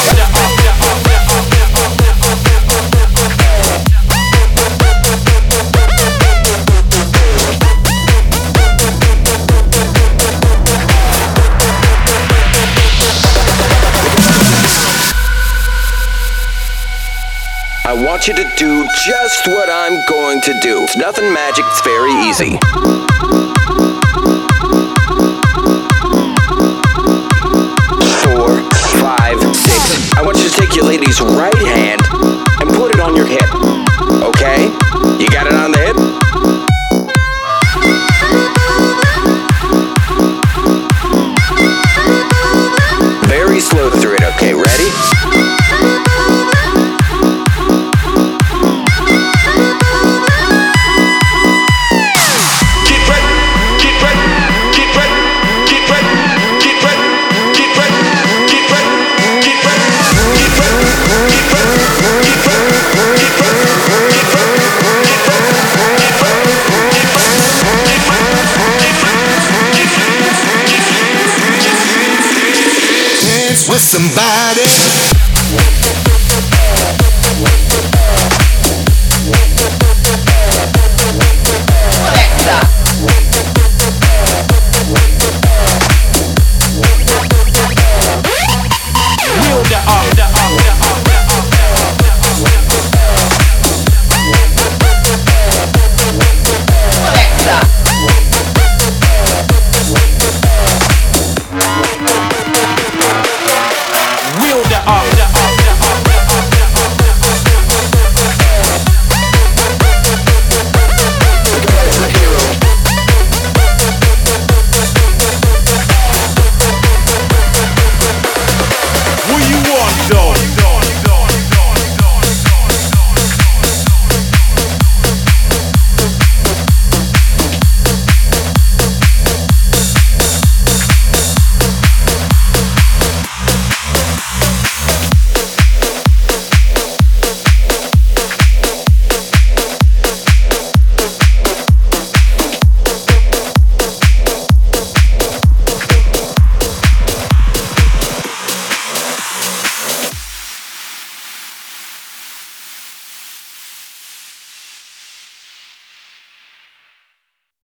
I want you to do just what I'm going to do. It's nothing magic, it's very easy. 4, 5, 6. I want you to take your lady's right hand and put it on your hip. Okay? You got it on the hip? Very slow through it, okay? Ready? With somebody. What you want, though?